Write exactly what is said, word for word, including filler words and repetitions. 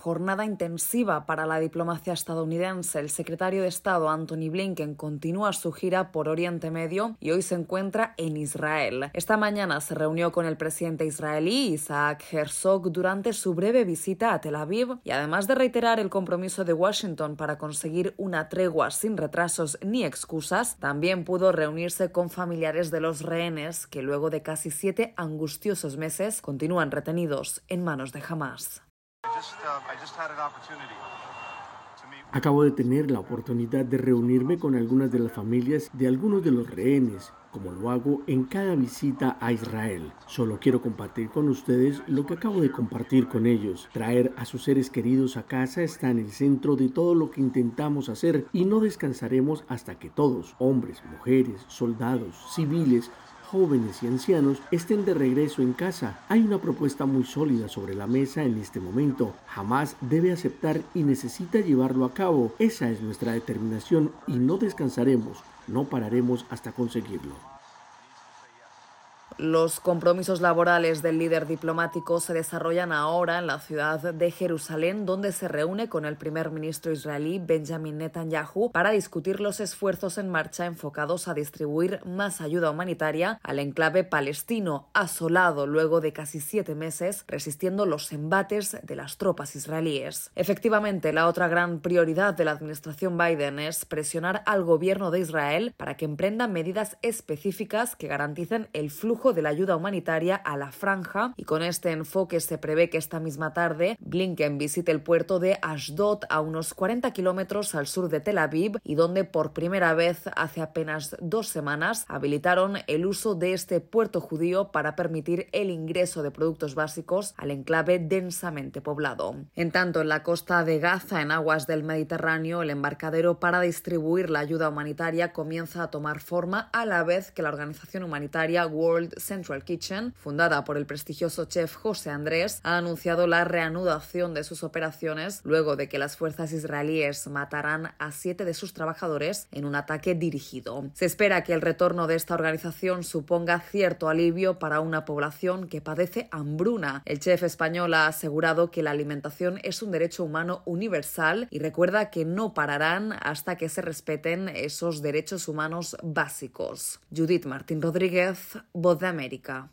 Jornada intensiva para la diplomacia estadounidense. El secretario de Estado Antony Blinken continúa su gira por Oriente Medio y hoy se encuentra en Israel. Esta mañana se reunió con el presidente israelí Isaac Herzog durante su breve visita a Tel Aviv y además de reiterar el compromiso de Washington para conseguir una tregua sin retrasos ni excusas, también pudo reunirse con familiares de los rehenes que luego de casi siete angustiosos meses continúan retenidos en manos de Hamás. Acabo de tener la oportunidad de reunirme con algunas de las familias de algunos de los rehenes, como lo hago en cada visita a Israel. Solo quiero compartir con ustedes lo que acabo de compartir con ellos. Traer a sus seres queridos a casa está en el centro de todo lo que intentamos hacer y no descansaremos hasta que todos, hombres, mujeres, soldados, civiles, jóvenes y ancianos, estén de regreso en casa. Hay una propuesta muy sólida sobre la mesa en este momento. Hamás debe aceptar y necesita llevarlo a cabo. Esa es nuestra determinación y no descansaremos, no pararemos hasta conseguirlo. Los compromisos laborales del líder diplomático se desarrollan ahora en la ciudad de Jerusalén, donde se reúne con el primer ministro israelí Benjamin Netanyahu para discutir los esfuerzos en marcha enfocados a distribuir más ayuda humanitaria al enclave palestino, asolado luego de casi siete meses resistiendo los embates de las tropas israelíes. Efectivamente, la otra gran prioridad de la administración Biden es presionar al gobierno de Israel para que emprenda medidas específicas que garanticen el flujo de la ayuda humanitaria a la franja, y con este enfoque se prevé que esta misma tarde Blinken visite el puerto de Ashdod, a unos cuarenta kilómetros al sur de Tel Aviv, y donde por primera vez hace apenas dos semanas habilitaron el uso de este puerto judío para permitir el ingreso de productos básicos al enclave densamente poblado. En tanto, en la costa de Gaza, en aguas del Mediterráneo, el embarcadero para distribuir la ayuda humanitaria comienza a tomar forma a la vez que la organización humanitaria World Central Kitchen, fundada por el prestigioso chef José Andrés, ha anunciado la reanudación de sus operaciones luego de que las fuerzas israelíes mataran a siete de sus trabajadores en un ataque dirigido. Se espera que el retorno de esta organización suponga cierto alivio para una población que padece hambruna. El chef español ha asegurado que la alimentación es un derecho humano universal y recuerda que no pararán hasta que se respeten esos derechos humanos básicos. Judith Martín Rodríguez, Voz de América.